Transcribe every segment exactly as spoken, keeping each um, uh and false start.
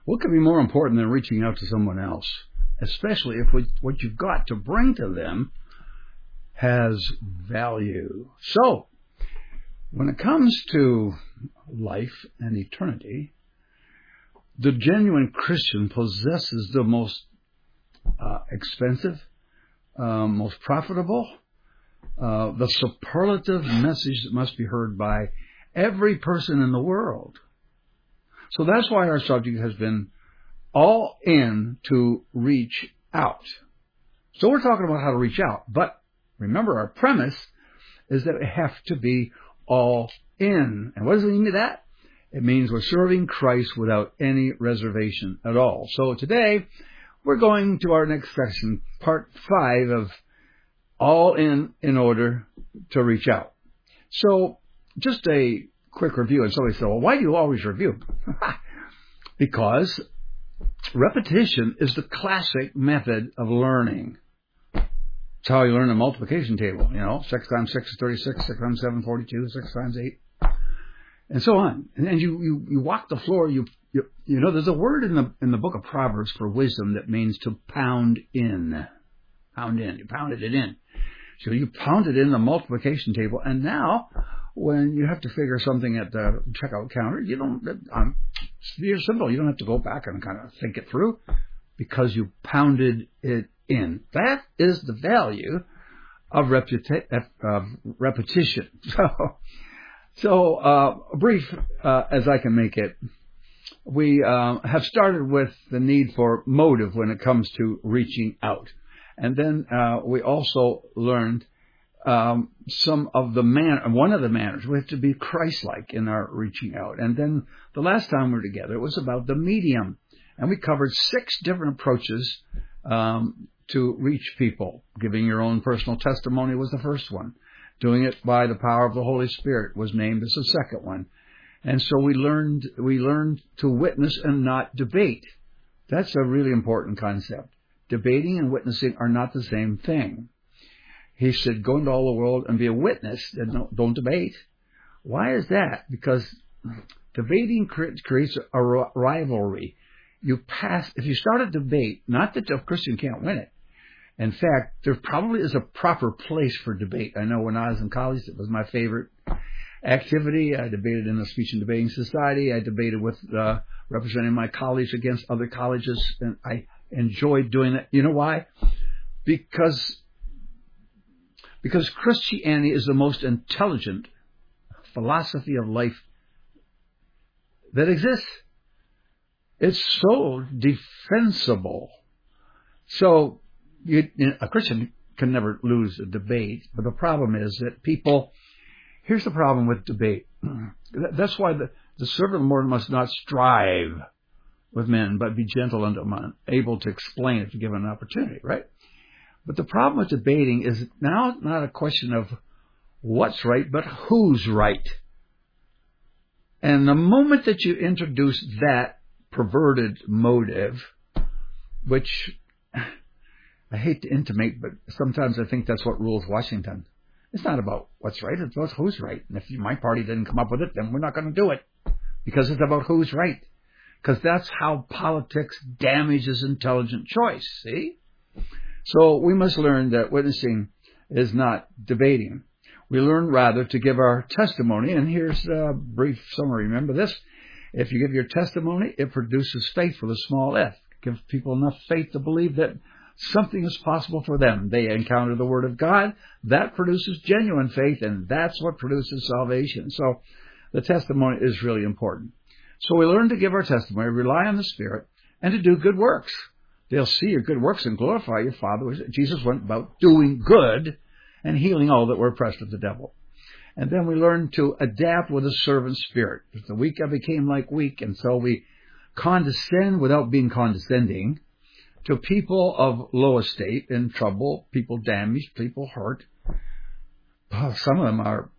What could be more important than reaching out to someone else, especially if we, what you've got to bring to them has value? So, when it comes to life and eternity, the genuine Christian possesses the most uh, expensive, uh, most profitable, uh, the superlative message that must be heard by every person in the world. So that's why our subject has been all in to reach out. So we're talking about how to reach out, but remember our premise is that we have to be all in. And what does it mean to that? It means we're serving Christ without any reservation at all. So today, we're going to our next section, part five of all in in order to reach out. So just a quick review. And somebody said, well, why do you always review? Because repetition is the classic method of learning. It's how you learn a multiplication table, you know, six times six is thirty-six, six times seven, forty-two, six times eight, and so on. And then you, you, you walk the floor, you, you, you know, there's a word in the, in the book of Proverbs for wisdom that means to pound in. Pound in. You pounded it in. So you pounded in the multiplication table, and now when you have to figure something at the checkout counter, you don't, um, it's simple. You don't have to go back and kind of think it through because you pounded it in. That is the value of, reputa- of repetition. So, so uh, brief uh, as I can make it, we uh, have started with the need for motive when it comes to reaching out. And then uh, we also learned um, some of the man, one of the manners. We have to be Christ-like in our reaching out. And then the last time we were together, it was about the medium. And we covered six different approaches um, to reach people. Giving your own personal testimony was the first one. Doing it by the power of the Holy Spirit was named as the second one. And so we learned we learned to witness and not debate. That's a really important concept. Debating and witnessing are not the same thing. He said, go into all the world and be a witness and don't, don't debate. Why is that? Because debating creates a rivalry. You pass, if you start a debate, not that a Christian can't win it. In fact, there probably is a proper place for debate. I know when I was in college, it was my favorite activity. I debated in the Speech and Debating Society. I debated with, uh, representing my college against other colleges, and I enjoyed doing it. You know why? Because, because Christianity is the most intelligent philosophy of life that exists. It's so defensible. So you, you know, a Christian can never lose a debate. But the problem is that people, here's the problem with debate. That's why the, the servant of the Lord must not strive with men, but be gentle unto them, able to explain if given an opportunity, right? But the problem with debating is now not a question of what's right, but who's right. And the moment that you introduce that perverted motive, which I hate to intimate, but sometimes I think that's what rules Washington. It's not about what's right, it's about who's right. And if my party didn't come up with it, then we're not going to do it. Because it's about who's right. Because that's how politics damages intelligent choice, see? So we must learn that witnessing is not debating. We learn rather to give our testimony, and here's a brief summary. Remember this? If you give your testimony, it produces faith with a small f. Give people enough faith to believe that something is possible for them. They encounter the Word of God. That produces genuine faith, and that's what produces salvation. So the testimony is really important. So we learn to give our testimony, rely on the Spirit, and to do good works. They'll see your good works and glorify your Father. Jesus went about doing good and healing all that were oppressed of the devil. And then we learn to adapt with a servant spirit. As the weak I became like weak, and so we condescend without being condescending to people of low estate, in trouble, people damaged, people hurt. Oh, some of them are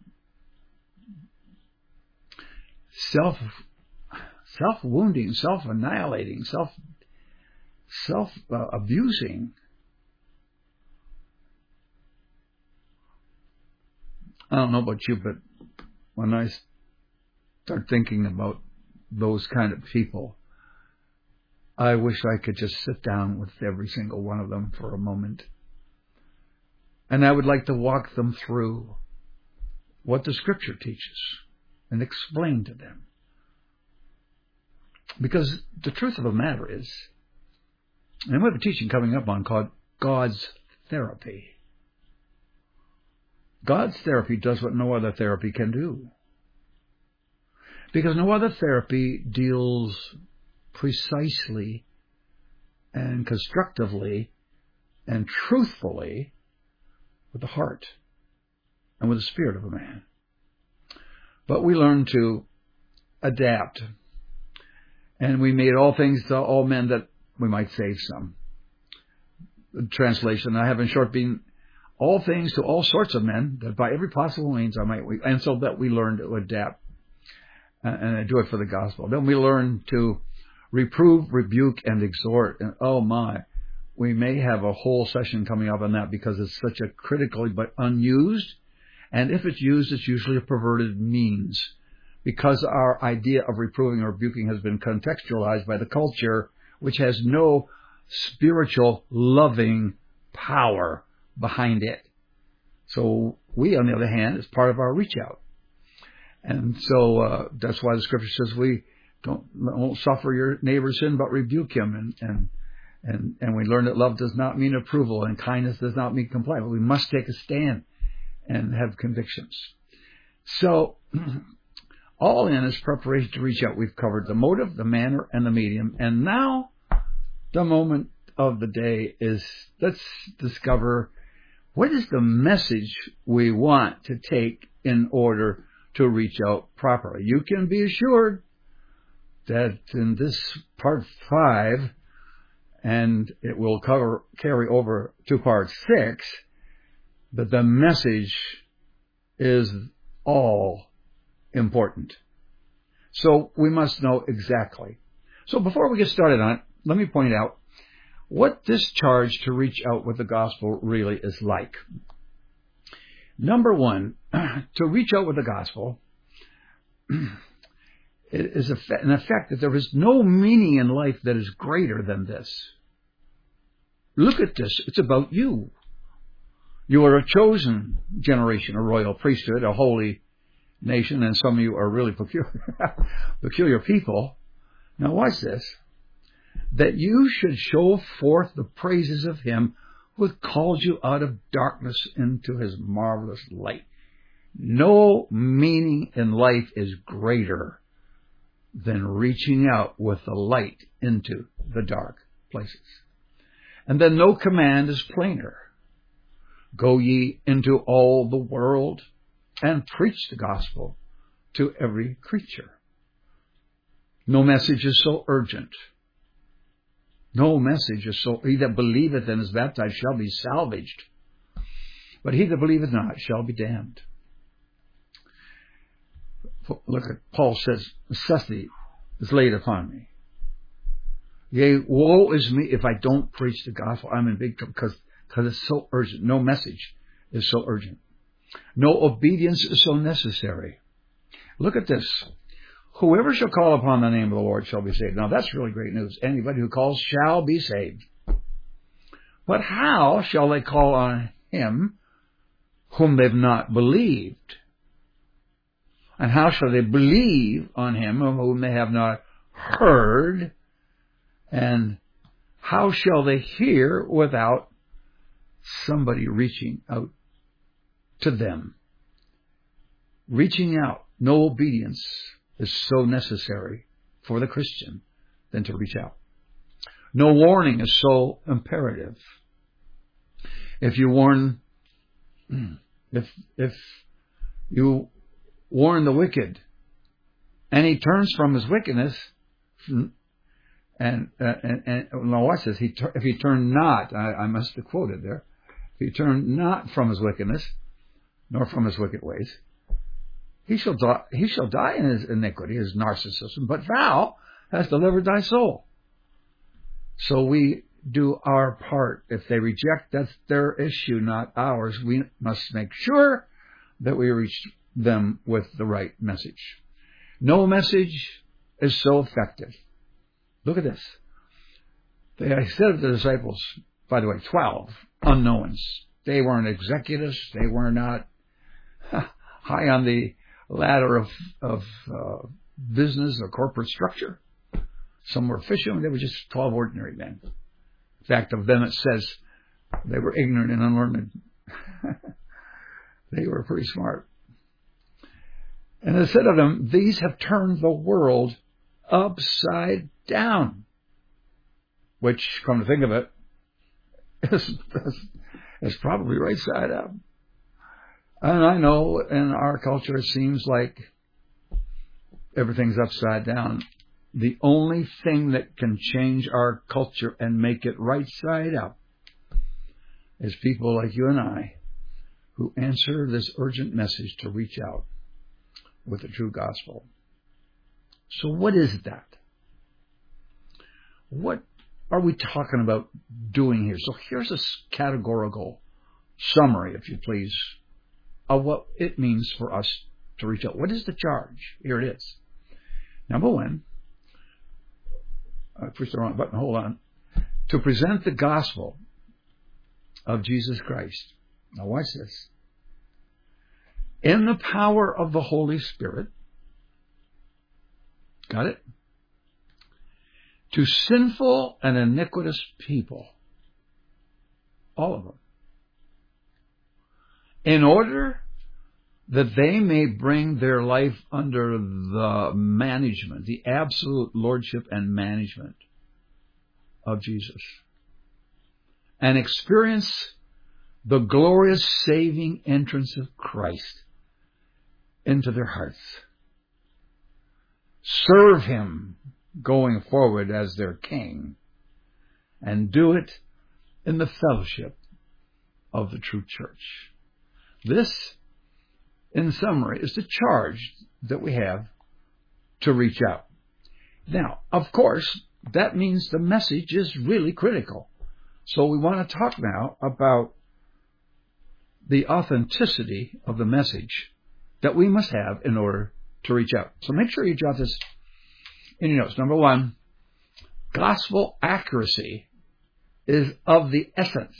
self, self-wounding, self-annihilating, self, self-abusing. I don't know about you, but when I start thinking about those kind of people, I wish I could just sit down with every single one of them for a moment. And I would like to walk them through what the Scripture teaches and explain to them. Because the truth of the matter is, and we have a teaching coming up on called God's Therapy. God's therapy does what no other therapy can do. Because no other therapy deals precisely and constructively and truthfully with the heart and with the spirit of a man. But we learn to adapt. And we made all things to all men that we might save some. The translation I have in short being all things to all sorts of men, that by every possible means I might, and so that we learn to adapt and do it for the gospel. Then we learn to reprove, rebuke, and exhort. And oh my, we may have a whole session coming up on that because it's such a critically but unused, and if it's used, it's usually a perverted means. Because our idea of reproving or rebuking has been contextualized by the culture, which has no spiritual loving power behind it. So we, on the other hand, is part of our reach out. And so uh, that's why the Scripture says we don't, don't suffer your neighbor's sin, but rebuke him. And, and and and we learn that love does not mean approval and kindness does not mean compliance. But we must take a stand and have convictions. So all in is preparation to reach out. We've covered the motive, the manner, and the medium. And now the moment of the day is let's discover what is the message we want to take in order to reach out properly. You can be assured that in this part five, and it will cover carry over to part six, that the message is all important. So we must know exactly. So before we get started on it, let me point out what this charge to reach out with the gospel really is like. Number one, to reach out with the gospel is an effect that there is no meaning in life that is greater than this. Look at this. It's about you. You are a chosen generation, a royal priesthood, a holy nation, and some of you are really peculiar, peculiar people. Now watch this. That you should show forth the praises of him who hath called you out of darkness into his marvelous light. No meaning in life is greater than reaching out with the light into the dark places. And then no command is plainer. Go ye into all the world and preach the gospel to every creature. No message is so urgent. No message is so, he that believeth and is baptized shall be salvaged, but he that believeth not shall be damned. Look at Paul says, necessity is laid upon me. Yea, woe is me if I don't preach the gospel. I'm in big trouble because because it's so urgent. No message is so urgent. No obedience is so necessary. Look at this. Whoever shall call upon the name of the Lord shall be saved. Now that's really great news. Anybody who calls shall be saved. But how shall they call on him whom they've not believed? And how shall they believe on him of whom they have not heard? And how shall they hear without somebody reaching out to them? Reaching out, no obedience is so necessary for the Christian than to reach out. No warning is so imperative. If you warn, if if you warn the wicked, and he turns from his wickedness, and and and, and now watch this. He if he turn not, I, I must have quoted there. If he turn not from his wickedness, nor from his wicked ways, he shall die. He shall die in his iniquity, his narcissism. But thou hast delivered thy soul. So we do our part. If they reject, that's their issue, not ours. We must make sure that we reach them with the right message. No message is so effective. Look at this. They said of the disciples, by the way, twelve unknowns. They weren't executives. They were not high on the ladder of, of uh, business or corporate structure. Some were fishermen. They were just twelve ordinary men. In fact, of them it says they were ignorant and unlearned. They were pretty smart. And it said of them, these have turned the world upside down. Which, come to think of it, is, is probably right side up. And I know in our culture it seems like everything's upside down. The only thing that can change our culture and make it right side up is people like you and I who answer this urgent message to reach out with the true gospel. So what is that? What are we talking about doing here? So here's a categorical summary, if you please, of what it means for us to reach out. What is the charge? Here it is. Number one, I pushed the wrong button, hold on. To present the gospel of Jesus Christ. Now watch this. In the power of the Holy Spirit. Got it? To sinful and iniquitous people. All of them. In order that they may bring their life under the management, the absolute lordship and management of Jesus. And experience the glorious saving entrance of Christ into their hearts. Serve Him going forward as their King, and do it in the fellowship of the true church. This, in summary, is the charge that we have to reach out. Now, of course, that means the message is really critical. So we want to talk now about the authenticity of the message that we must have in order to reach out. So make sure you jot this in your notes. Number one, gospel accuracy is of the essence.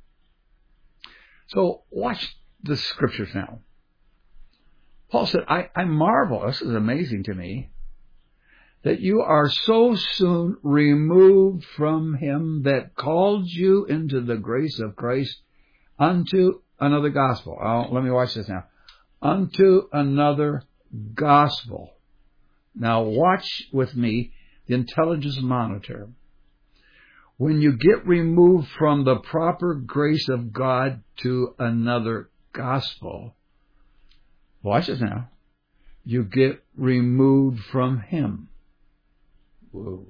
So watch the scriptures now. Paul said, I, I marvel, this is amazing to me, that you are so soon removed from Him that called you into the grace of Christ unto another gospel. Oh, let me watch this now. Unto another gospel. Now watch with me the intelligence monitor. When you get removed from the proper grace of God to another gospel, watch this now, you get removed from Him. Whoa.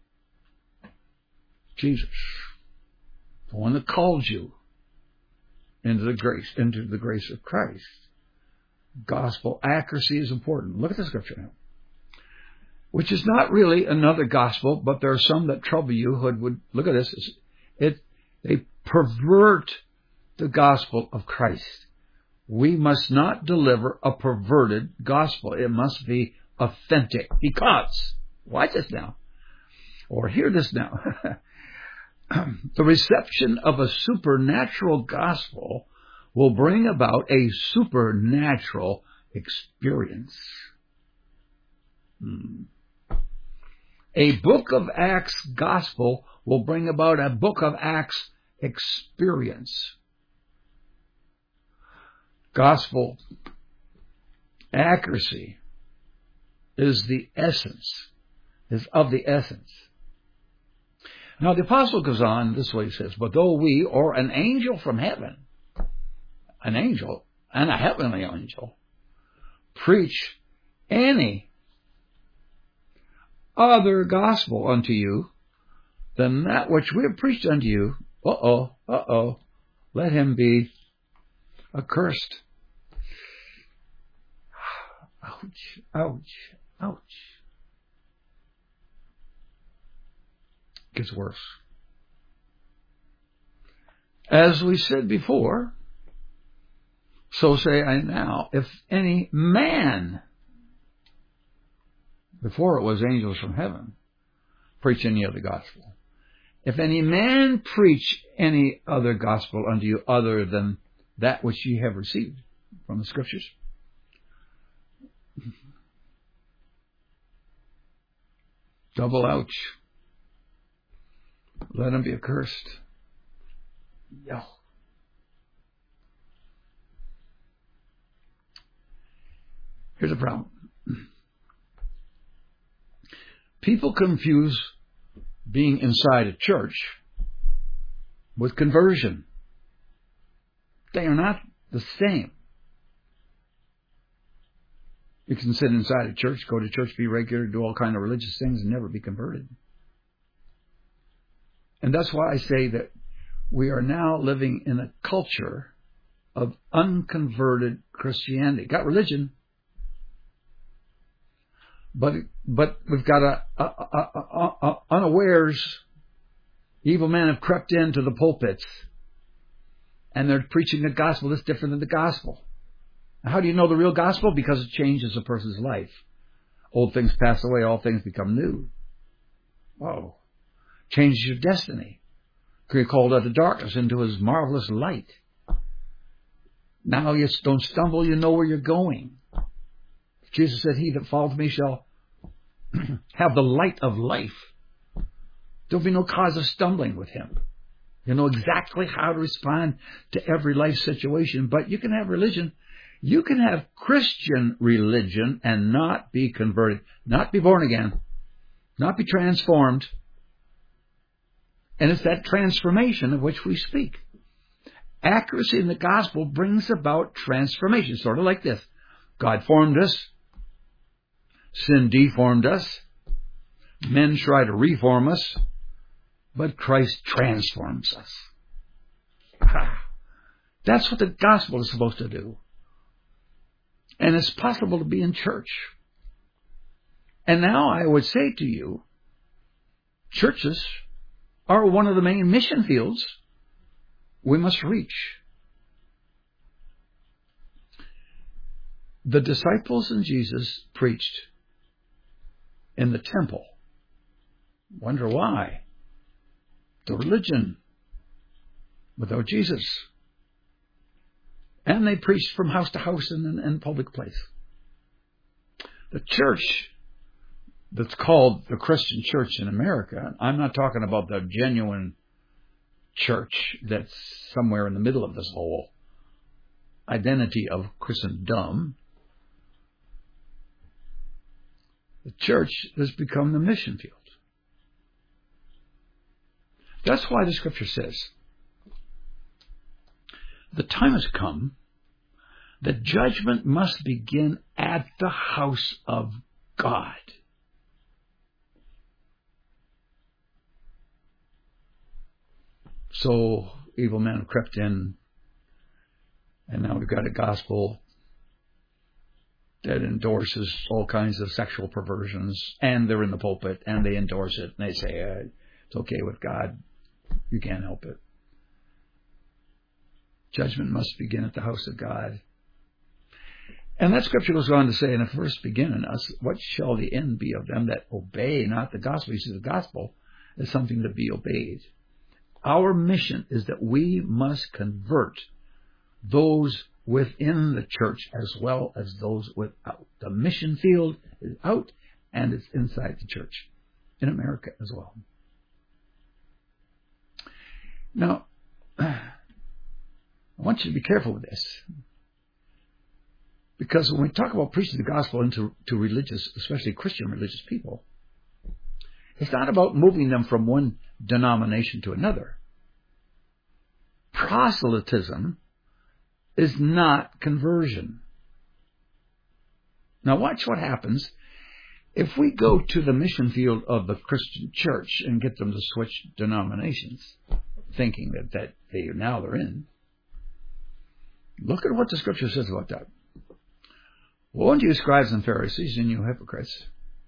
Jesus, the one that called you into the grace, into the grace of Christ. Gospel accuracy is important. Look at the scripture now. Which is not really another gospel, but there are some that trouble you who would, look at this, it, they pervert the gospel of Christ. We must not deliver a perverted gospel. It must be authentic. Because, watch this now, or hear this now, the reception of a supernatural gospel will bring about a supernatural experience. Hmm. A book of Acts gospel will bring about a book of Acts experience. Gospel accuracy is the essence, is of the essence. Now the apostle goes on this way, he says, but though we, or an angel from heaven, an angel, and a heavenly angel, preach any other gospel unto you than that which we have preached unto you, uh-oh, uh-oh, let him be accursed. Ouch, ouch, ouch. It gets worse. As we said before, so say I now, if any man, before it was angels from heaven, preach any other gospel, If any man preach any other gospel unto you other than that which ye have received from the Scriptures, double ouch. Let him be accursed. Yo. Here's a problem. People confuse being inside a church with conversion. They are not the same. You can sit inside a church, go to church, be regular, do all kind of religious things, and never be converted. And that's why I say that we are now living in a culture of unconverted Christianity. Got religion, but but we've got a, a, a, a, a unawares. Evil men have crept into the pulpits, and they're preaching a gospel that's different than the gospel. How do you know the real gospel? Because it changes a person's life. Old things pass away, all things become new. Whoa. Changes your destiny. You're called out of darkness into His marvelous light. Now you don't stumble, you know where you're going. Jesus said, he that followeth me shall have the light of life. There'll be no cause of stumbling with Him. You know exactly how to respond to every life situation, but you can have religion. You can have Christian religion and not be converted, not be born again, not be transformed. And it's that transformation of which we speak. Accuracy in the gospel brings about transformation, sort of like this. God formed us. Sin deformed us. Men try to reform us. But Christ transforms us. That's what the gospel is supposed to do. And it's possible to be in church. And now I would say to you, churches are one of the main mission fields we must reach. The disciples and Jesus preached in the temple. Wonder why? The religion without Jesus. And they preached from house to house in in public place. The church that's called the Christian church in America, I'm not talking about the genuine church that's somewhere in the middle of this whole identity of Christendom. The church has become the mission field. That's why the Scripture says, the time has come that judgment must begin at the house of God. So evil men have crept in, and now we've got a gospel that endorses all kinds of sexual perversions, and they're in the pulpit, and they endorse it, and they say, uh, it's okay with God, you can't help it. Judgment must begin at the house of God. And that scripture goes on to say, and if first begin in us, what shall the end be of them that obey not the gospel? You see, the gospel is something to be obeyed. Our mission is that we must convert those within the church as well as those without. The mission field is out and it's inside the church, in America as well. Now, I want you to be careful with this. Because when we talk about preaching the gospel into to religious, especially Christian religious people, it's not about moving them from one denomination to another. Proselytism is not conversion. Now watch what happens if we go to the mission field of the Christian church and get them to switch denominations, thinking that, that they now they're in. Look at what the Scripture says about that. Woe unto you, scribes and Pharisees, and you hypocrites.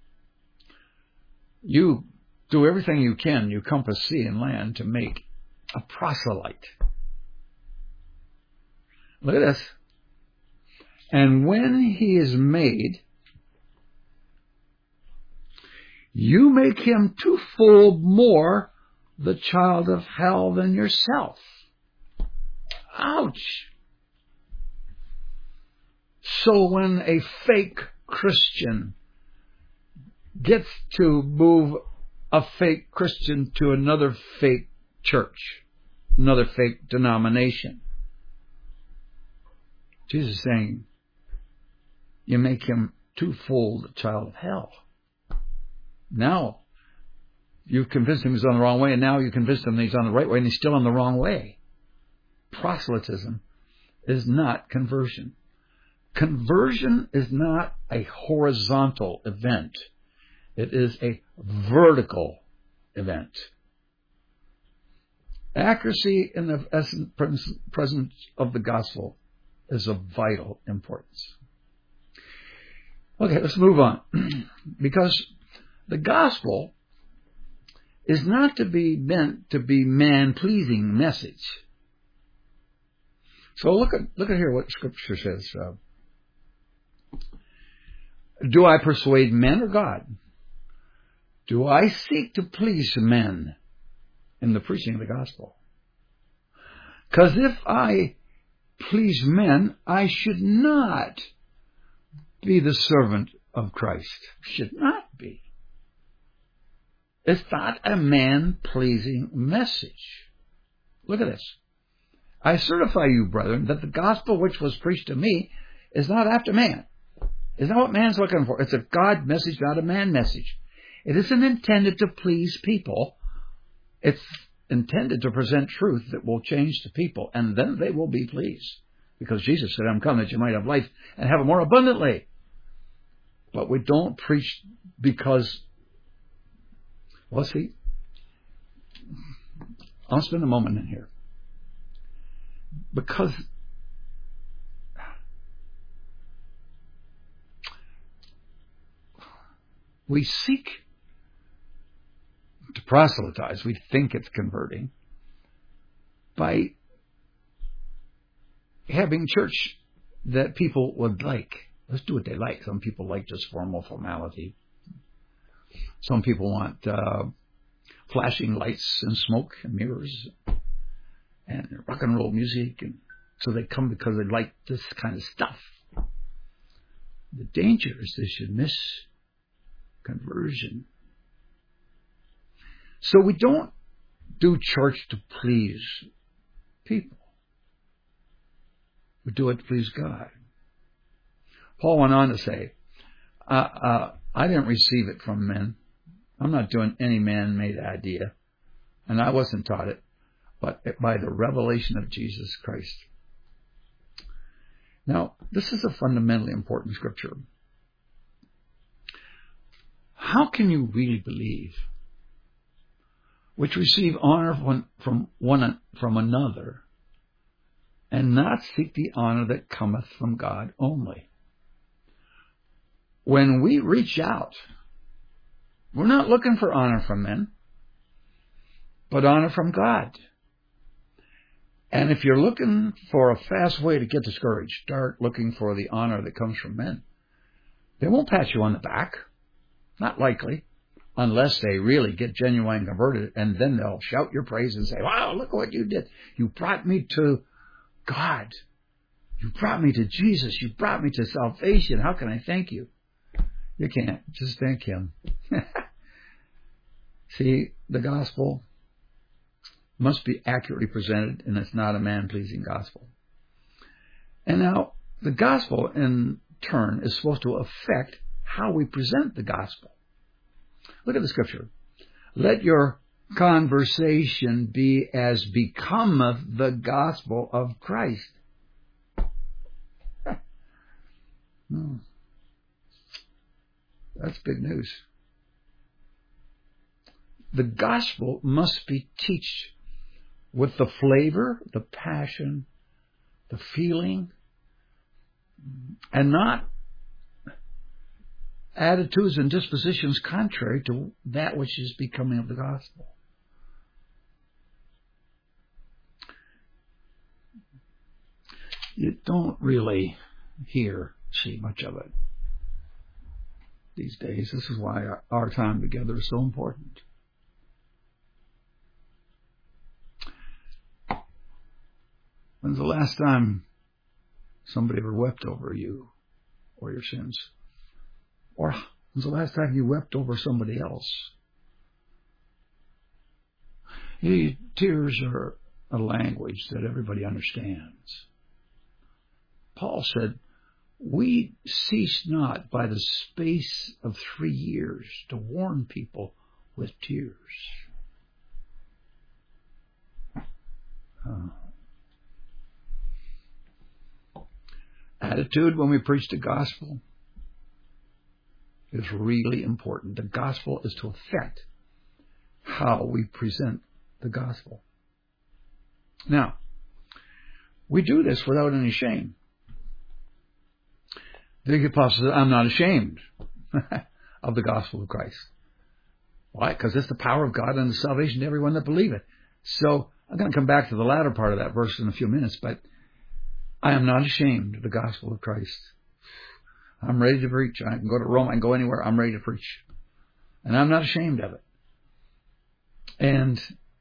You do everything you can, you compass sea and land, to make a proselyte. Look at this. And when he is made, you make him twofold more the child of hell than yourself. Ouch! So when a fake Christian gets to move a fake Christian to another fake church, another fake denomination, Jesus is saying, you make him twofold a child of hell. Now, you've convinced him he's on the wrong way, and now you convinced him that he's on the right way, and he's still on the wrong way. Proselytism is not conversion. Conversion is not a horizontal event. It is a vertical event. Accuracy in the essence, presence of the gospel is of vital importance. Okay, let's move on. Because the gospel is not to be meant to be man-pleasing message. So look at look at here what Scripture says. Uh, Do I persuade men or God? Do I seek to please men in the preaching of the gospel? Because if I please men, I should not be the servant of Christ. Should not be. It's not a man-pleasing message. Look at this. I certify you, brethren, that the gospel which was preached to me is not after man. It's not what man's looking for. It's a God message, not a man message. It isn't intended to please people. It's intended to present truth that will change the people, and then they will be pleased. Because Jesus said, I'm come that you might have life and have it more abundantly. But we don't preach because, well, see, I'll spend a moment in here. Because we seek to proselytize, we think it's converting, by having church that people would like. Let's do what they like. Some people like just formal formality. Some people want uh, flashing lights and smoke and mirrors and rock and roll music, and so they come because they like this kind of stuff. The danger is they should miss conversion. So we don't do church to please people. We do it to please God. Paul went on to say, uh, uh, I didn't receive it from men. I'm not doing any man-made idea. And I wasn't taught it, but by the revelation of Jesus Christ. Now, this is a fundamentally important scripture. How can you really believe which receive honor from, from one from another, and not seek the honor that cometh from God only? When we reach out, we're not looking for honor from men, but honor from God. And if you're looking for a fast way to get discouraged, start looking for the honor that comes from men. They won't pat you on the back. Not likely. Unless they really get genuine converted, and then they'll shout your praise and say, wow, look what you did. You brought me to God. You brought me to Jesus. You brought me to salvation. How can I thank you? You can't. Just thank Him. See, the gospel must be accurately presented, and it's not a man-pleasing gospel. And now, the gospel, in turn, is supposed to affect how we present the gospel. Look at the scripture. Let your conversation be as becometh the gospel of Christ. Hmm. That's big news. The gospel must be taught with the flavor, the passion, the feeling, and not attitudes and dispositions contrary to that which is becoming of the gospel. You don't really hear, see much of it these days. This is why our, our time together is so important. When's the last time somebody ever wept over you or your sins? Or when's the last time you wept over somebody else? You, tears are a language that everybody understands. Paul said, we cease not by the space of three years to warn people with tears. Uh, attitude when we preach the gospel is really important. The gospel is to affect how we present the gospel. Now, we do this without any shame. The apostle said, I'm not ashamed of the gospel of Christ. Why? Because it's the power of God and the salvation to everyone that believe it. So I'm going to come back to the latter part of that verse in a few minutes, but I am not ashamed of the gospel of Christ. I'm ready to preach. I can go to Rome. I can go anywhere. I'm ready to preach. And I'm not ashamed of it. And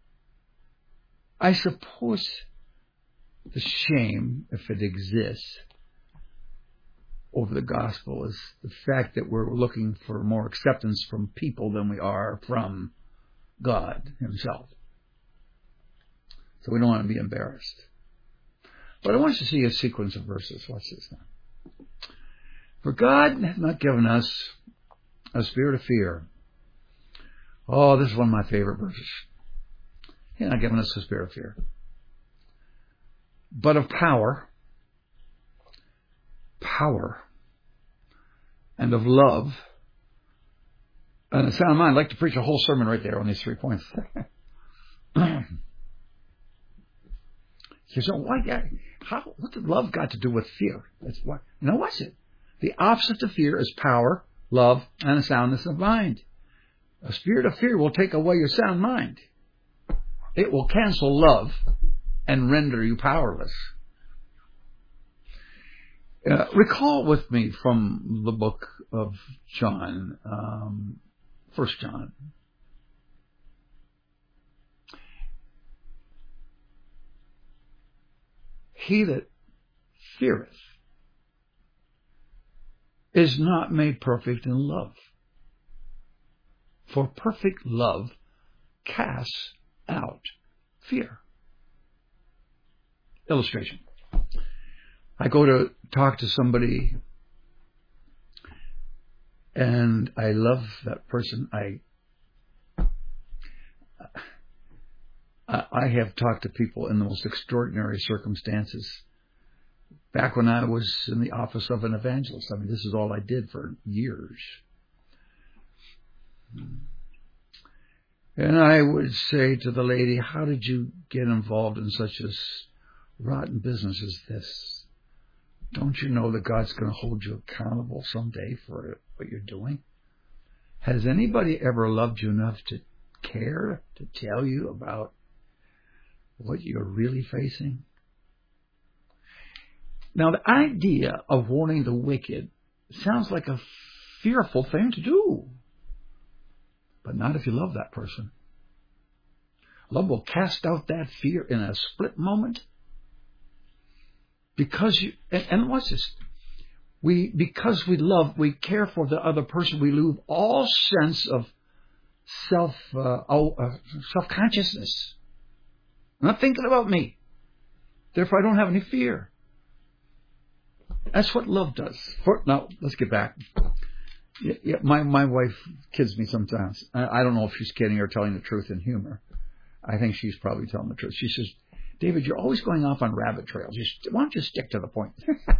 I suppose the shame, if it exists, over the gospel is the fact that we're looking for more acceptance from people than we are from God himself. So we don't want to be embarrassed. But I want you to see a sequence of verses. Watch this now. For God hath not given us a spirit of fear. Oh, this is one of my favorite verses. He has not given us a spirit of fear, but of power, power, and of love, and a sound mind. I'd like to preach a whole sermon right there on these three points. So why? How? What did love got to do with fear? That's what. No, what's it? The opposite of fear is power, love, and a soundness of mind. A spirit of fear will take away your sound mind. It will cancel love and render you powerless. Uh, recall with me from the book of John, um, First John. He that feareth is not made perfect in love. For perfect love casts out fear. Illustration. I go to talk to somebody and I love that person. I I have talked to people in the most extraordinary circumstances. Back when I was in the office of an evangelist, I mean, this is all I did for years. And I would say to the lady, how did you get involved in such a rotten business as this? Don't you know that God's going to hold you accountable someday for what you're doing? Has anybody ever loved you enough to care to tell you about what you're really facing? Now, the idea of warning the wicked sounds like a fearful thing to do. But not if you love that person. Love will cast out that fear in a split moment. Because you, and, and watch this. We, because we love, we care for the other person, we lose all sense of self, uh, oh, uh, self-consciousness. I'm not thinking about me. Therefore, I don't have any fear. That's what love does. For, now, let's get back. Yeah, yeah, my, my wife kids me sometimes. I, I don't know if she's kidding or telling the truth in humor. I think she's probably telling the truth. She says, David, you're always going off on rabbit trails. You, why don't you stick to the point?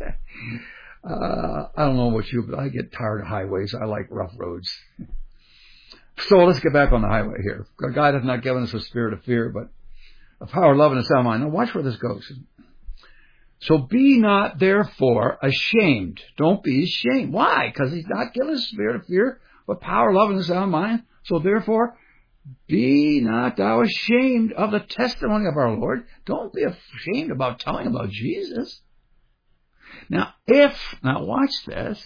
uh, I don't know about you, but I get tired of highways. I like rough roads. So let's get back on the highway here. God has not given us a spirit of fear, but of power, love, and a sound mind. Now watch where this goes. So be not therefore ashamed. Don't be ashamed. Why? Because he's not given us a spirit of fear, but power, love, and a sound mind. So therefore, be not thou ashamed of the testimony of our Lord. Don't be ashamed about telling about Jesus. Now, if, now watch this,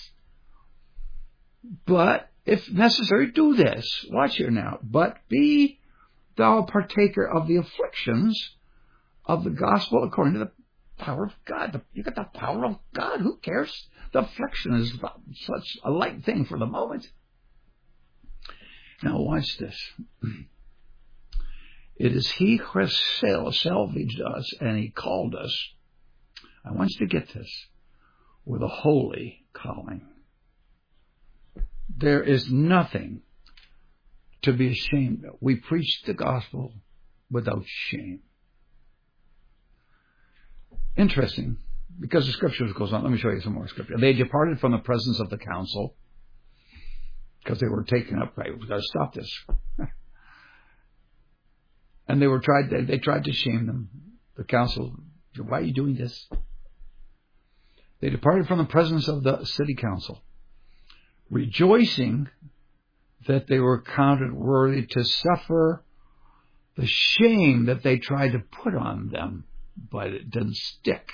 but if necessary, do this. Watch here now. But be thou a partaker of the afflictions of the gospel according to the power of God. You got the power of God. Who cares? The affliction is such a light thing for the moment. Now watch this. It is He who has salvaged us, and He called us. I want you to get this. With a holy calling. There is nothing to be ashamed of. We preach the gospel without shame. Interesting, because the scripture goes on. Let me show you some more scripture. They departed from the presence of the council because they were taken up. Right, we've got to stop this. And they were tried. They, they tried to shame them. The council. Why are you doing this? They departed from the presence of the city council, rejoicing that they were counted worthy to suffer the shame that they tried to put on them, but it didn't stick.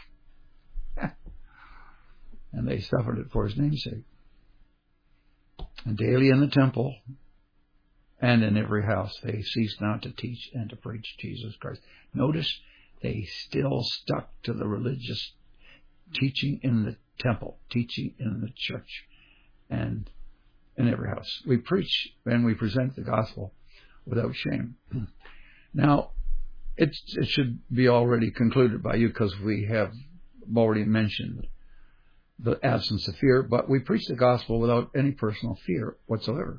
And they suffered it for His name's sake. And daily in the temple and in every house they ceased not to teach and to preach Jesus Christ. Notice they still stuck to the religious teaching in the temple, teaching in the church, and in every house. We preach and we present the gospel without shame. Now, it's, it should be already concluded by you because we have already mentioned the absence of fear, but we preach the gospel without any personal fear whatsoever.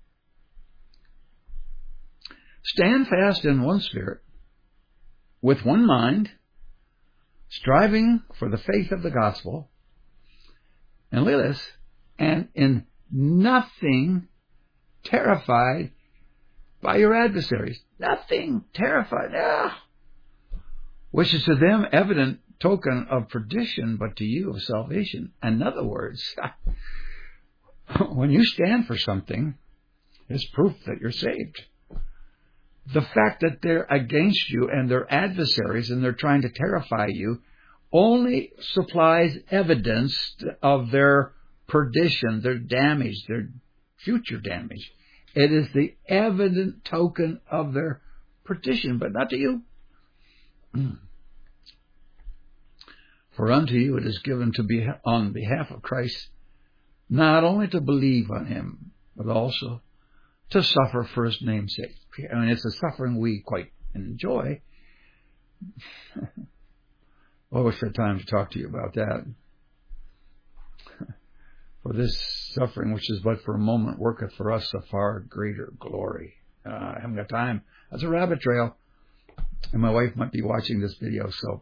Stand fast in one spirit, with one mind, striving for the faith of the gospel, and look at this, and in nothing terrified by your adversaries. Nothing terrified. Ah. Which is to them evident token of perdition, but to you of salvation. In other words, when you stand for something, it's proof that you're saved. The fact that they're against you and they're adversaries and they're trying to terrify you only supplies evidence of their perdition, their damage, their future damage. It is the evident token of their perdition, but not to you. For unto you it is given to be on behalf of Christ, not only to believe on Him, but also to suffer for His name's sake. I mean, it's a suffering we quite enjoy. I wish I had time to talk to you about that. For this suffering, which is but for a moment, worketh for us a far greater glory. Uh, I haven't got time. That's a rabbit trail. And my wife might be watching this video, so.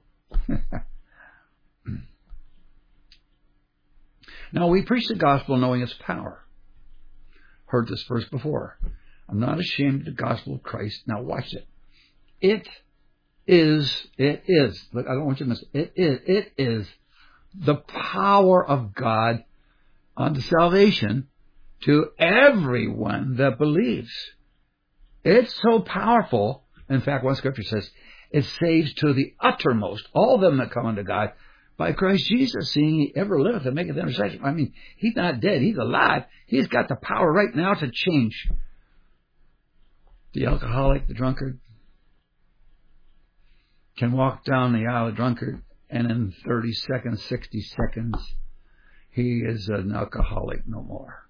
Now, we preach the gospel knowing its power. Heard this verse before. I'm not ashamed of the gospel of Christ. Now, watch it. It is, it is, look, I don't want you to miss it. It is, it is the power of God unto salvation to everyone that believes. It's so powerful. In fact, one scripture says, it saves to the uttermost all them that come unto God by Christ Jesus, seeing He ever liveth and maketh intercession. I mean, He's not dead. He's alive. He's got the power right now to change the alcoholic, the drunkard. Can walk down the aisle, a drunkard, and in thirty seconds, sixty seconds, he is an alcoholic no more.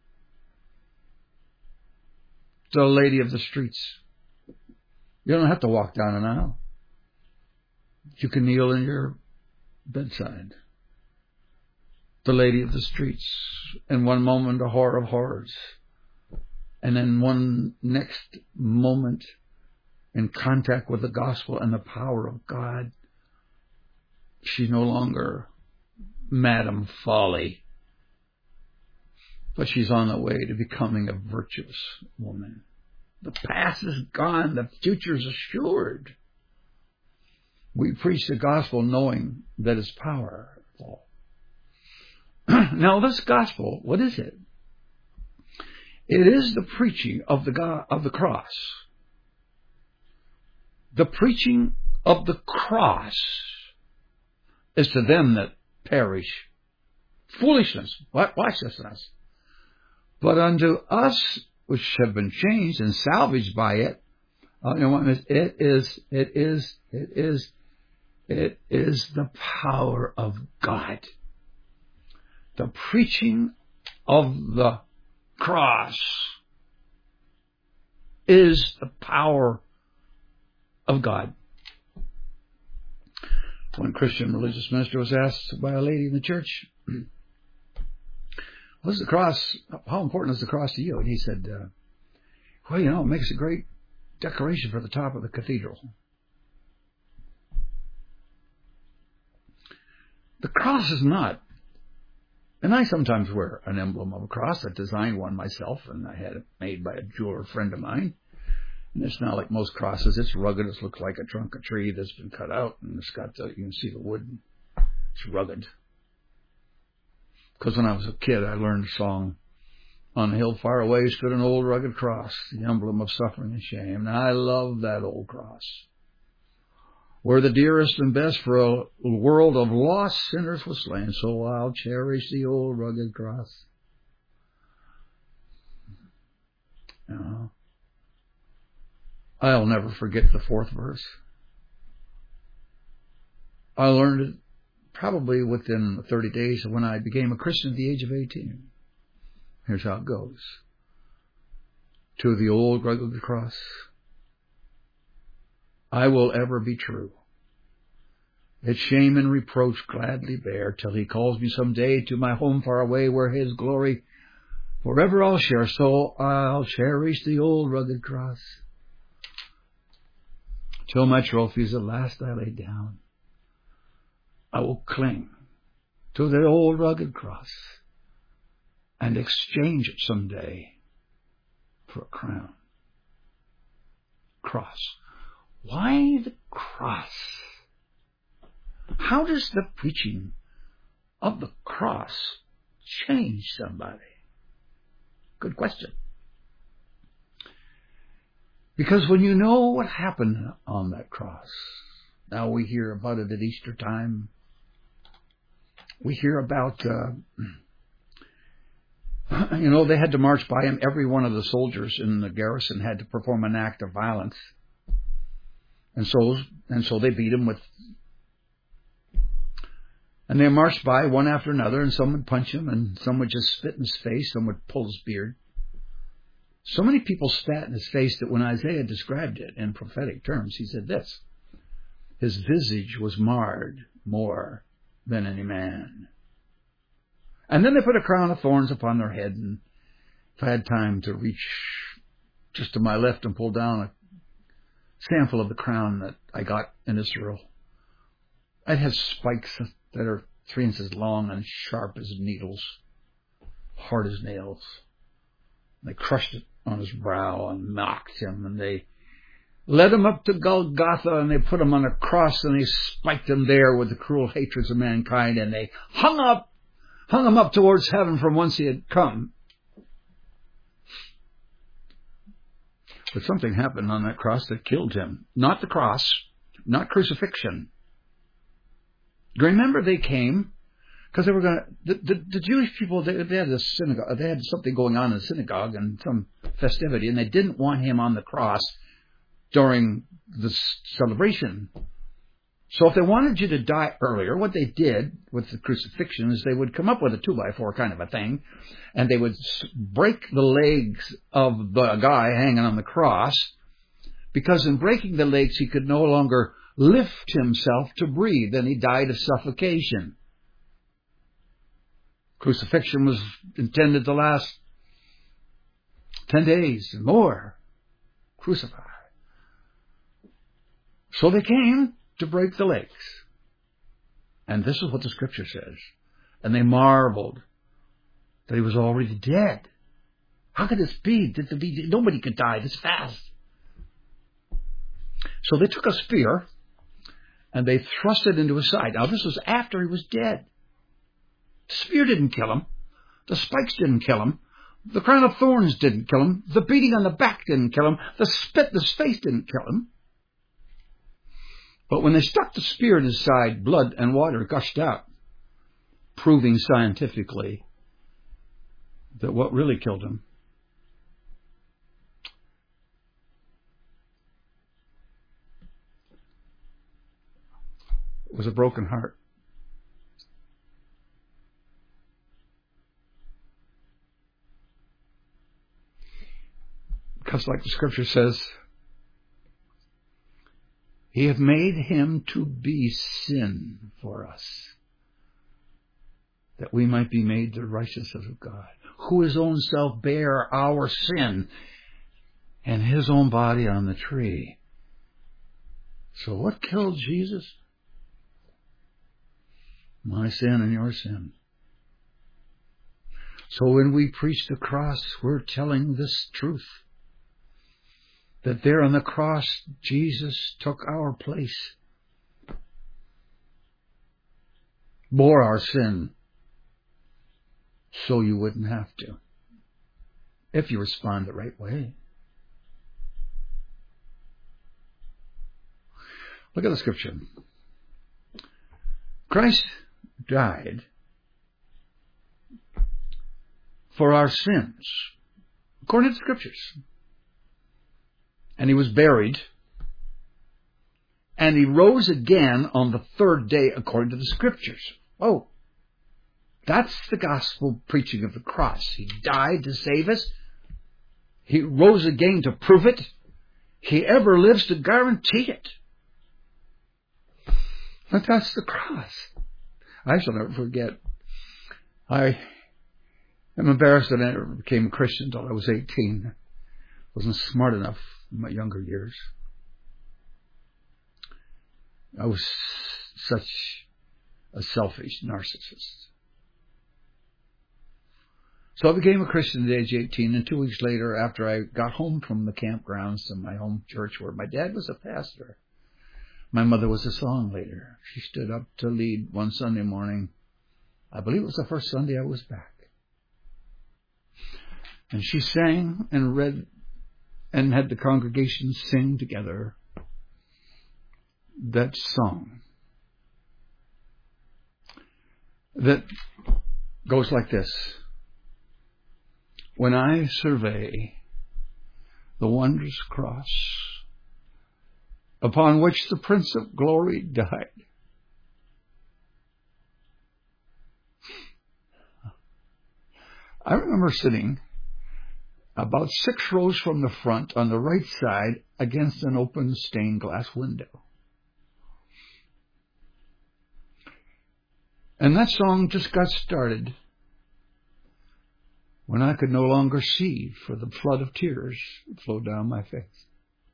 The lady of the streets. You don't have to walk down an aisle. You can kneel in your bedside. The lady of the streets. In one moment, a horror of horrors. And then one next moment, in contact with the gospel and the power of God, she's no longer Madam Folly, but she's on the way to becoming a virtuous woman. The past is gone. The future is assured. We preach the gospel knowing that it's powerful. Now, this gospel, what is it? It is the preaching of the God, of the cross. The preaching of the cross is to them that perish foolishness. Watch this. But unto us which have been changed and salvaged by it, uh, you know, it is, it is, it is It is the power of God. The preaching of the cross is the power of God. One Christian religious minister was asked by a lady in the church, "What's the cross? How important is the cross to you?" And he said, uh, "Well, you know, it makes a great decoration for the top of the cathedral." The cross is not, and I sometimes wear an emblem of a cross. I designed one myself, and I had it made by a jeweler friend of mine. And it's not like most crosses. It's rugged. It looks like a trunk of tree that's been cut out, and it's got the, you can see the wood. It's rugged. Because when I was a kid, I learned a song. "On a hill far away stood an old rugged cross, the emblem of suffering and shame." And I love that old cross. Where the dearest and best for a world of lost sinners was slain, so I'll cherish the old rugged cross. You know, I'll never forget the fourth verse. I learned it probably within thirty days of when I became a Christian at the age of eighteen. Here's how it goes. To the old rugged cross, I will ever be true. Its shame and reproach gladly bear, till he calls me some day to my home far away, where his glory forever I'll share. So I'll cherish the old rugged cross, till my trophies at last I lay down. I will cling to the old rugged cross and exchange it someday for a crown. Cross. Why the cross? How does the preaching of the cross change somebody? Good question. Because when you know what happened on that cross, now we hear about it at Easter time. We hear about, uh, you know, they had to march by him. Every one of the soldiers in the garrison had to perform an act of violence. And so, and so they beat him with, and they marched by one after another, and some would punch him, and some would just spit in his face, some would pull his beard. So many people spat in his face that when Isaiah described it in prophetic terms, he said this: his visage was marred more than any man. And then they put a crown of thorns upon their head, and if I had time to reach just to my left and pull down a sample of the crown that I got in Israel, it has spikes that are three inches long and sharp as needles, hard as nails. They crushed it on his brow and mocked him, and they led him up to Golgotha, and they put him on a cross, and they spiked him there with the cruel hatreds of mankind, and they hung up, hung him up towards heaven from whence he had come. But something happened on that cross that killed him. Not the cross, not crucifixion. Remember, they came because they were going to, the, the, the Jewish people, they, they had a synagogue, they had something going on in the synagogue and some festivity, and they didn't want him on the cross during the celebration. So if they wanted you to die earlier, what they did with the crucifixion is they would come up with a two by four kind of a thing, and they would break the legs of the guy hanging on the cross, because in breaking the legs he could no longer lift himself to breathe, and he died of suffocation. Crucifixion was intended to last ten days and more. Crucified. So they came to break the legs. And this is what the scripture says. And they marveled that he was already dead. How could this be? That the, nobody could die this fast. So they took a spear and they thrust it into his side. Now this was after he was dead. The spear didn't kill him. The spikes didn't kill him. The crown of thorns didn't kill him. The beating on the back didn't kill him. The spit in his face didn't kill him. But when they stuck the spear in his side, blood and water gushed out, proving scientifically that what really killed him was a broken heart. Because like the scripture says, He hath made him to be sin for us, that we might be made the righteousness of God, who his own self bare our sin and his own body on the tree. So what killed Jesus? My sin and your sin. So when we preach the cross, we're telling this truth. That there on the cross, Jesus took our place, bore our sin, so you wouldn't have to, if you respond the right way. Look at the scripture. Christ died for our sins, according to the scriptures. And he was buried, and he rose again on the third day according to the scriptures. Oh, that's the gospel preaching of the cross. He died to save us. He rose again to prove it. He ever lives to guarantee it. But that's the cross. I shall never forget. I am embarrassed that I never became a Christian until I was eighteen. Wasn't smart enough in my younger years. I was such a selfish narcissist. So I became a Christian at age eighteen, and two weeks later, after I got home from the campgrounds to my home church where my dad was a pastor, my mother was a song leader. She stood up to lead one Sunday morning. I believe it was the first Sunday I was back. And she sang and read and had the congregation sing together that song that goes like this. When I survey the wondrous cross upon which the Prince of Glory died, I remember sitting about six rows from the front on the right side against an open stained glass window. And that song just got started when I could no longer see for the flood of tears that flowed down my face.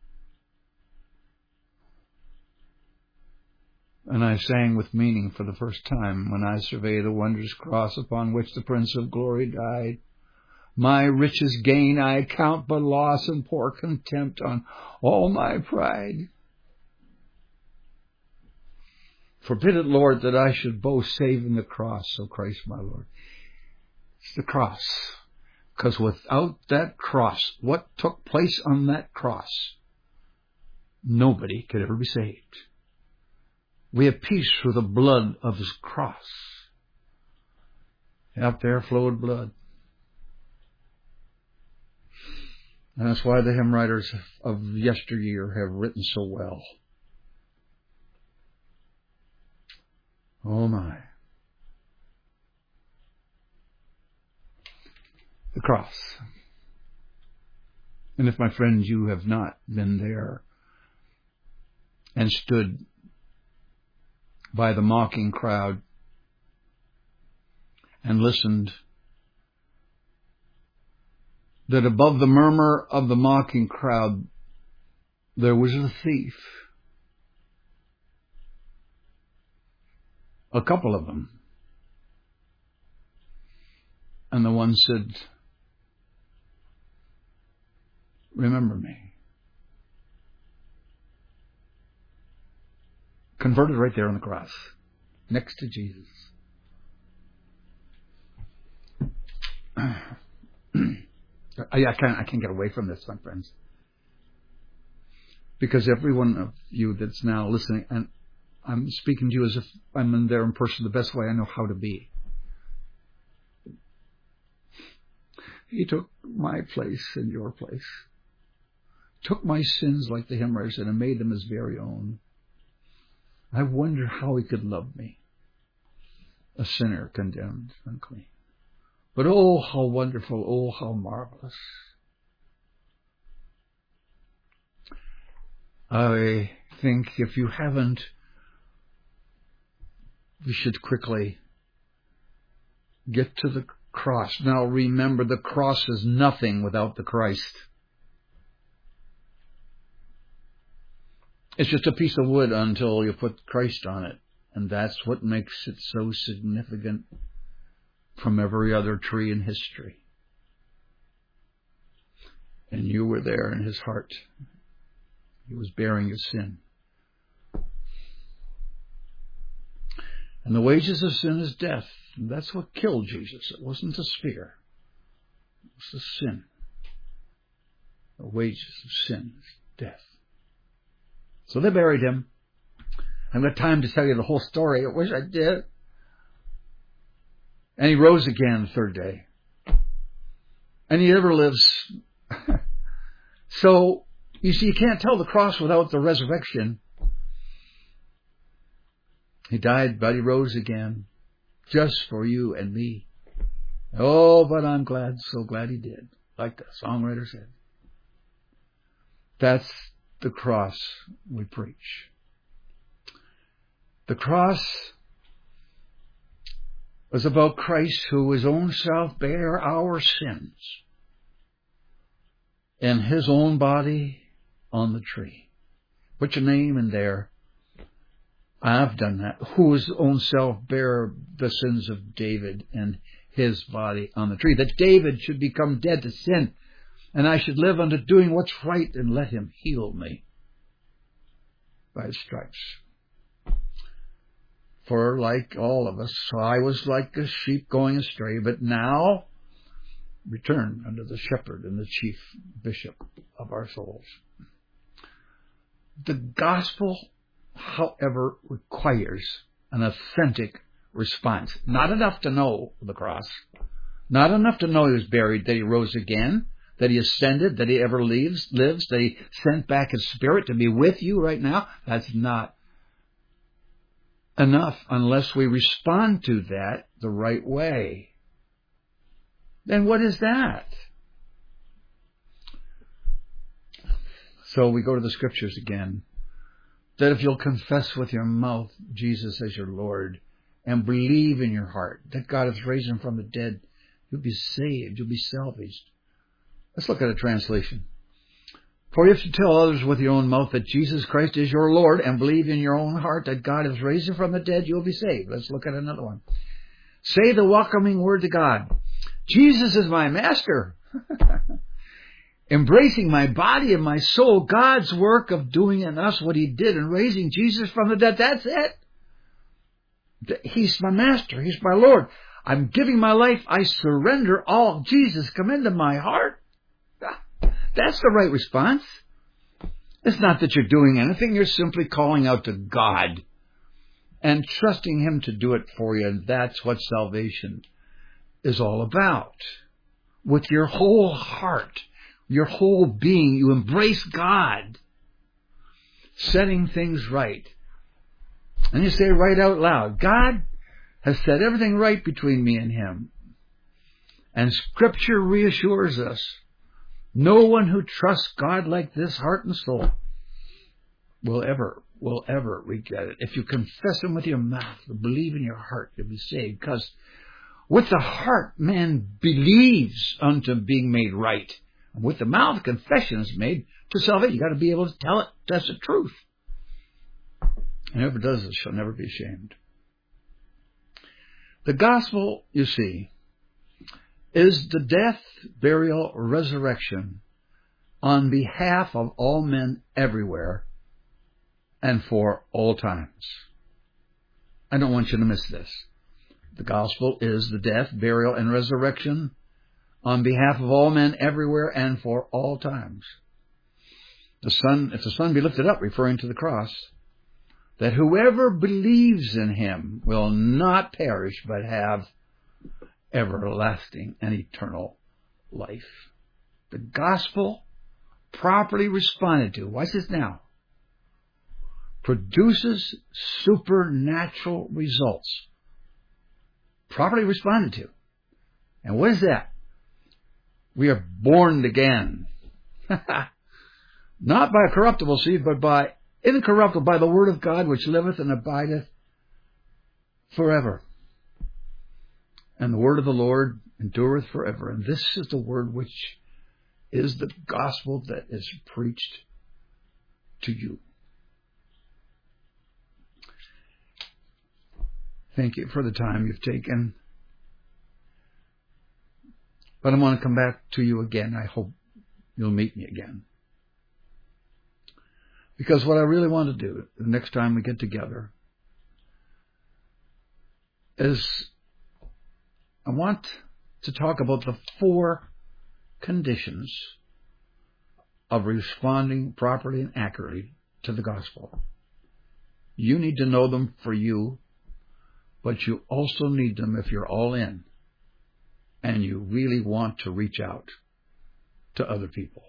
And I sang with meaning for the first time, when I survey the wondrous cross upon which the Prince of Glory died. My richest gain I count but loss, and pour contempt on all my pride. Forbid it, Lord, that I should boast save in the cross, O Christ my Lord. It's the cross. Because without that cross, what took place on that cross, nobody could ever be saved. We have peace through the blood of his cross. Out there flowed blood. And that's why the hymn writers of yesteryear have written so well. Oh my. The cross. And if, my friends, you have not been there and stood by the mocking crowd and listened, that above the murmur of the mocking crowd there was a thief. A couple of them. And the one said, remember me. Converted right there on the cross, next to Jesus. I, I can't I can't get away from this, my friends. Because every one of you that's now listening, and I'm speaking to you as if I'm in there in person the best way I know how to be. He took my place and your place. Took my sins, like the hymn writer said, and made them his very own. I wonder how he could love me, a sinner condemned, unclean. But oh, how wonderful, oh, how marvelous. I think if you haven't, we should quickly get to the cross. Now remember, the cross is nothing without the Christ. It's just a piece of wood until you put Christ on it. And that's what makes it so significant from every other tree in history. And you were there in his heart. He was bearing your sin. And the wages of sin is death. And that's what killed Jesus. It wasn't the spear. It was the sin. The wages of sin is death. So they buried him. I haven't got time to tell you the whole story. I wish I did. And he rose again the third day. And he ever lives. So, you see, you can't tell the cross without the resurrection. He died, but he rose again. Just for you and me. Oh, but I'm glad, so glad he did. Like the songwriter said. That's the cross we preach. The cross was about Christ, who his own self bare our sins in his own body on the tree. Put your name in there. I've done that. Who his own self bare the sins of David in his body on the tree. That David should become dead to sin, and I should live unto doing what's right, and let him heal me by his stripes. For like all of us, I was like a sheep going astray, but now return unto the shepherd and the chief bishop of our souls. The gospel, however, requires an authentic response. Not enough to know the cross. Not enough to know he was buried, that he rose again, that he ascended, that he ever lives, lives, that he sent back his spirit to be with you right now. That's not enough unless we respond to that the right way. Then what is that? So we go to the scriptures again. That if you'll confess with your mouth Jesus as your Lord and believe in your heart that God has raised him from the dead, you'll be saved, you'll be salvaged. Let's look at a translation. For if you tell others with your own mouth that Jesus Christ is your Lord and believe in your own heart that God has raised him from the dead, you'll be saved. Let's look at another one. Say the welcoming word to God. Jesus is my master. Embracing my body and my soul, God's work of doing in us what he did in raising Jesus from the dead. That's it. He's my master. He's my Lord. I'm giving my life. I surrender all. Jesus, come into my heart. That's the right response. It's not that you're doing anything. You're simply calling out to God and trusting him to do it for you. And that's what salvation is all about. With your whole heart, your whole being, you embrace God, setting things right. And you say right out loud, God has set everything right between me and him. And Scripture reassures us, no one who trusts God like this, heart and soul, will ever, will ever regret it. If you confess him with your mouth, believe in your heart, you'll be saved. Because with the heart, man believes unto being made right. And with the mouth, confession is made to salvation. You've got to be able to tell it. That's the truth. And whoever does this shall never be ashamed. The gospel, you see, is the death, burial, resurrection on behalf of all men everywhere and for all times. I don't want you to miss this. The gospel is the death, burial, and resurrection on behalf of all men everywhere and for all times. The Son, if the Son be lifted up, referring to the cross, that whoever believes in him will not perish but have everlasting and eternal life. The gospel, properly responded to, watch this now, produces supernatural results, properly responded to. And what is that? We are born again. Not by a corruptible seed, but by incorruptible, by the word of God, which liveth and abideth forever. And the word of the Lord endureth forever. And this is the word which is the gospel that is preached to you. Thank you for the time you've taken. But I want to come back to you again. I hope you'll meet me again. Because what I really want to do the next time we get together is I want to talk about the four conditions of responding properly and accurately to the gospel. You need to know them for you, but you also need them if you're all in and you really want to reach out to other people.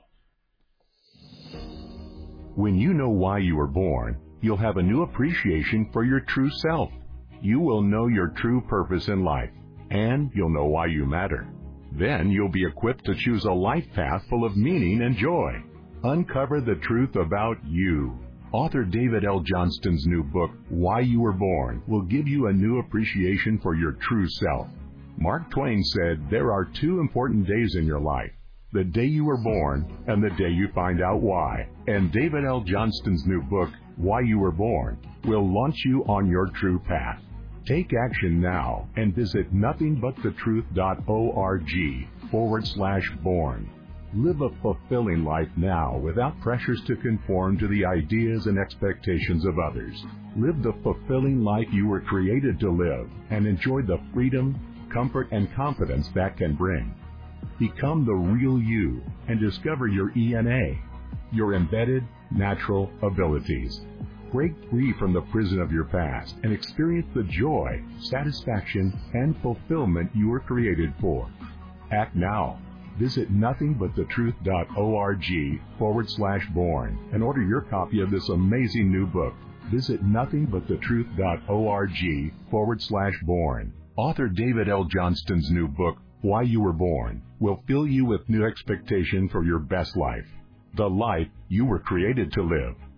When you know why you were born, you'll have a new appreciation for your true self. You will know your true purpose in life, and you'll know why you matter. Then you'll be equipped to choose a life path full of meaning and joy. Uncover the truth about you. Author David L. Johnston's new book, Why You Were Born, will give you a new appreciation for your true self. Mark Twain said there are two important days in your life: the day you were born and the day you find out why. And David L. Johnston's new book, Why You Were Born, will launch you on your true path. Take action now and visit nothingbutthetruth.org forward slash born. Live a fulfilling life now without pressures to conform to the ideas and expectations of others. Live the fulfilling life you were created to live and enjoy the freedom, comfort, and confidence that can bring. Become the real you and discover your E N A, your embedded natural abilities. Break free from the prison of your past and experience the joy, satisfaction, and fulfillment you were created for. Act now. Visit nothingbuttetruth.org forward slash born and order your copy of this amazing new book. Visit nothingbuttetruth.org forward slash born. Author David L. Johnston's new book, Why You Were Born, will fill you with new expectation for your best life, the life you were created to live.